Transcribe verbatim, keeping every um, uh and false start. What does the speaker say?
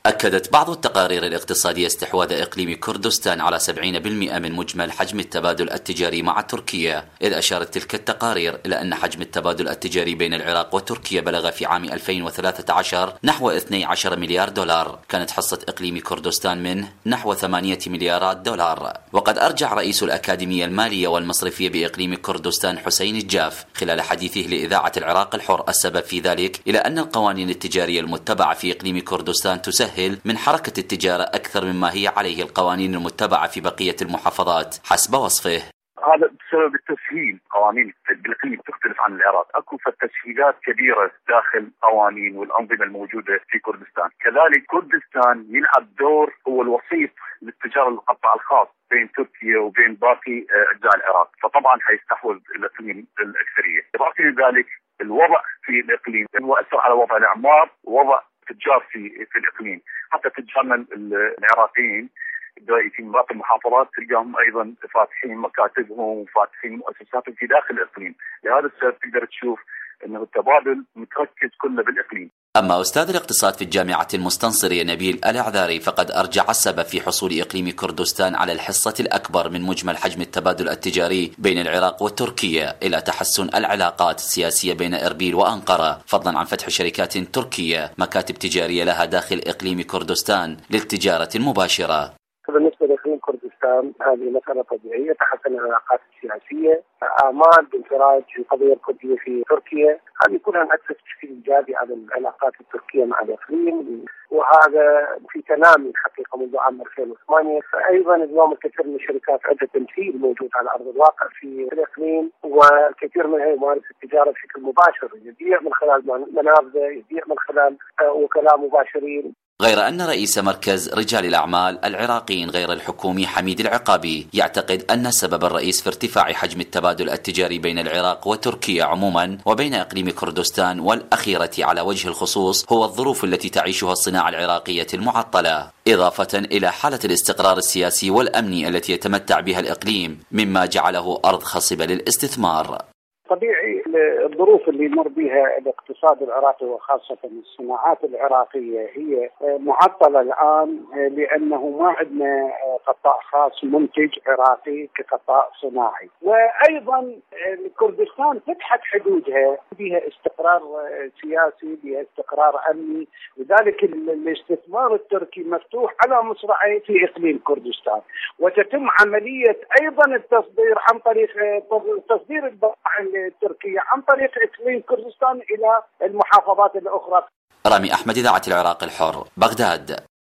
أكدت بعض التقارير الاقتصادية استحواذ إقليم كردستان على سبعين بالمئة من مجمل حجم التبادل التجاري مع تركيا، إذ أشارت تلك التقارير إلى أن حجم التبادل التجاري بين العراق وتركيا بلغ في عام ألفين وثلاثة عشر نحو اثني عشر مليار دولار، كانت حصة إقليم كردستان منه نحو ثمانية مليارات دولار. وقد أرجع رئيس الأكاديمية المالية والمصرفية بإقليم كردستان حسين الجاف خلال حديثه لإذاعة العراق الحر السبب في ذلك إلى أن القوانين التجارية المتبعة في إقليم كردستان تسهل من حركة التجارة أكثر مما هي عليه القوانين المتبعة في بقية المحافظات حسب وصفه. هذا بسبب التسهيل. قوانين بالإقليم تختلف عن العراق، اكو تسهيلات كبيره داخل قوانين والانظمه الموجوده في كردستان. كذلك كردستان يلعب دور هو الوسيط للتجاره القطاع الخاص بين تركيا وبين باقي اجزاء العراق، فطبعا حيستحوذ الاقليم الاكثريه. باقي ذلك الوضع في الاقليم هو اثر على وضع الاعمار ووضع تجار في في الاقليم، حتى تجارنا العراقيين في باقي المحافظات تلقاهم ايضا فاتحين مكاتبهم وفاتحين مؤسساتهم في داخل الاقليم، لهذا السبب تقدر تشوف انه التبادل متركز كله بالاقليم. أما أستاذ الاقتصاد في الجامعة المستنصرية نبيل العذاري فقد أرجع السبب في حصول إقليم كردستان على الحصة الأكبر من مجمل حجم التبادل التجاري بين العراق وتركيا إلى تحسن العلاقات السياسية بين إربيل وأنقرة، فضلا عن فتح شركات تركية مكاتب تجارية لها داخل إقليم كردستان للتجارة المباشرة. بالنسبة لإقليم كردستان هذه مسألة طبيعية، تحسن العلاقات السياسية، آمال بانفراج القضية الكردية في تركيا، هذه كلها انعكست بشكل إيجابي على العلاقات التركية مع الإقليم، وهذا في تنامي الحقيقة منذ عام ألفين وثمانية. فأيضا اليوم الكثير من الشركات عندها تمثيل موجود على أرض الواقع في الإقليم، والكثير منها يمارس التجارة بشكل مباشر، يبيع من خلال منافذه، يبيع من خلال وكلاء مباشرين. غير أن رئيس مركز رجال الأعمال العراقيين غير الحكومي حميد العقابي يعتقد أن السبب الرئيس في ارتفاع حجم التبادل التجاري بين العراق وتركيا عموما وبين إقليم كردستان والأخيرة على وجه الخصوص هو الظروف التي تعيشها الصناعة العراقية المعطلة، إضافة إلى حالة الاستقرار السياسي والأمني التي يتمتع بها الإقليم مما جعله أرض خصبة للاستثمار. طبيعي الظروف اللي يمر بها الاقتصاد العراقي وخاصة الصناعات العراقية هي معطلة الآن، لأنه ما عندنا قطاع خاص منتج عراقي كقطاع صناعي. وأيضا كردستان فتحت حدودها، بها استقرار سياسي، بها استقرار أمني، لذلك الاستثمار التركي مفتوح على مصراعيه في إقليم كردستان، وتتم عملية أيضا التصدير عن طريق تصدير البضائع التركية عن طريق إقليم كردستان إلى المحافظات الأخرى. رامي أحمد، إذاعة العراق الحر، بغداد.